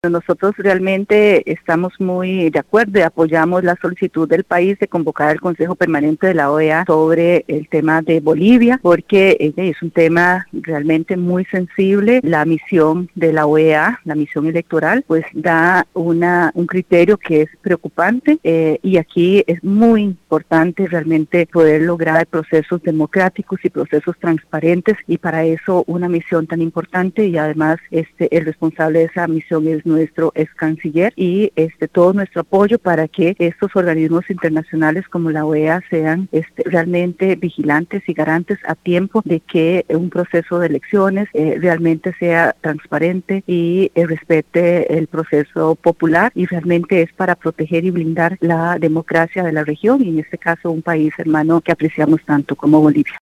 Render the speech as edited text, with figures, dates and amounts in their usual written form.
Nosotros realmente estamos muy de acuerdo y apoyamos la solicitud del país de convocar al Consejo Permanente de la OEA sobre el tema de Bolivia, porque es un tema realmente muy sensible. La misión de la OEA, la misión electoral, pues da un criterio que es preocupante y aquí es muy importante realmente poder lograr procesos democráticos y procesos transparentes, y para eso una misión tan importante, y además el responsable de esa misión es nuestro ex canciller, y todo nuestro apoyo para que estos organismos internacionales como la OEA sean realmente vigilantes y garantes a tiempo de que un proceso de elecciones realmente sea transparente y respete el proceso popular, y realmente es para proteger y blindar la democracia de la región, y en este caso un país hermano que apreciamos tanto como Bolivia.